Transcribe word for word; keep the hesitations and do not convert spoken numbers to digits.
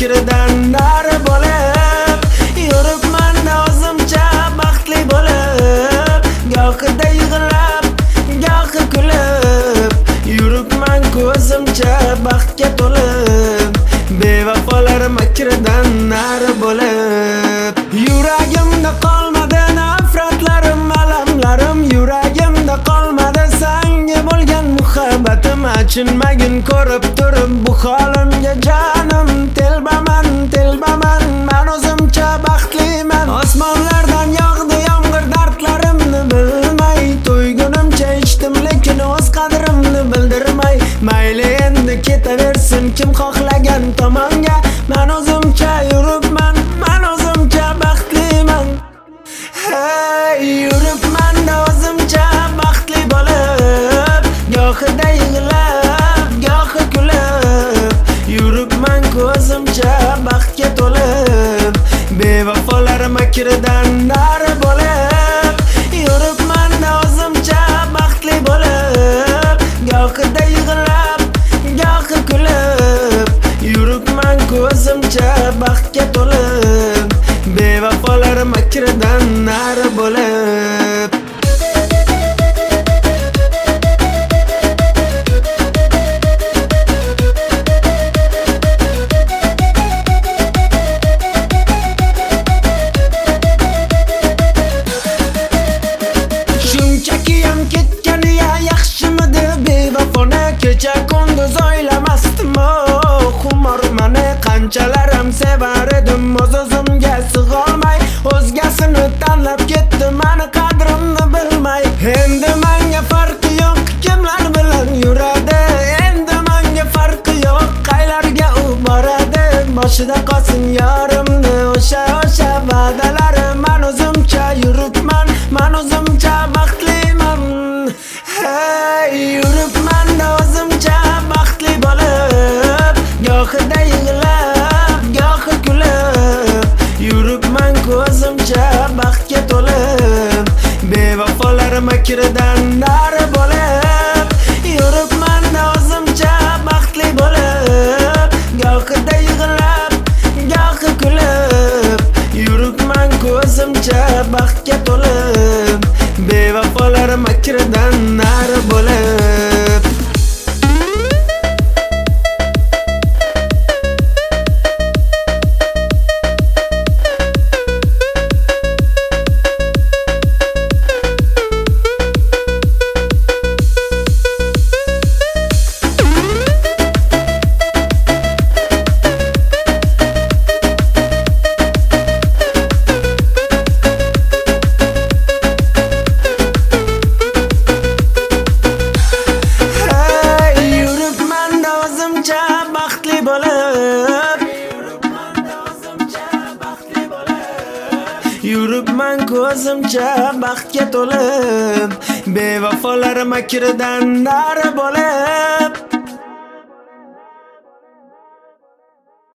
makridan nari bo'lib yuribman o'zimcha baxtli bo'lib, gohida yig'lab gohi kulib yuribman ko'zimcha baxtga to'lib, bevafolar makridan nari bo'lib. Yuragimda qolmadi nafratlarim, alamlarim, yuragimda qolmadi senga bo'lgan muhabbatim. Achinmagin ko'rib turib bu holimga jonim, telbaman telbaman men o'zimcha baxtliman. Osmonlardan yog'di yomg'ir dardlarimni bilmay, to'ygunimcha ichdim lekin o'z qadrimni bildirmay. Mayli endi ketaversin kim xohlagan tomonga, men o'zimcha yuribman, men o'zimcha baxtliman. Hey, yuribman o'zimcha baxtli bo'lib, gohida yig'lab gohi kulib yuribman ko'zimcha baxtga to'lib, bevafolar makridan nari bo'lib yuribman o'zimcha baxtli bo'lib, gohida yig'lab gohi kulib yuribman ko'zimcha baxtga to'lib, bevafolar makridan nari bo'lib. Shunchaki ham ketgani ya yaxshimidi bevafoni, kecha kunduz o'ylamasdim xumor mani, qanchalar ham sevar edim o'z o'zimga sig'olmay, o'zgasini tanlab ketdi mani qadrimni bilmay. Endi menga farqi yo'q kimlar bilan yuradi, endi menga farqi yo'q qaylarga u boradi. Boshida qolsin yorimni o'sha o'sha va'dalari, men o'zimcha yuribman, men o'zimcha baxtliman. Hey, yuribman o'zimcha baxtli bo'lib, gohida yig'lab gohi kulib yuribman ko'zimcha baxtga to'lib, bevafolar makridan nari bo'lib yuribman o'zimcha baxtli bo'lib, gohida yig'lab gohi kulib yuribman ko'zimcha baxtga to'lib, bevafolar makridan nari bo'lib. Yuribman ko'zimcha baxtga to'lib, bevafolar makridan nari bo'lib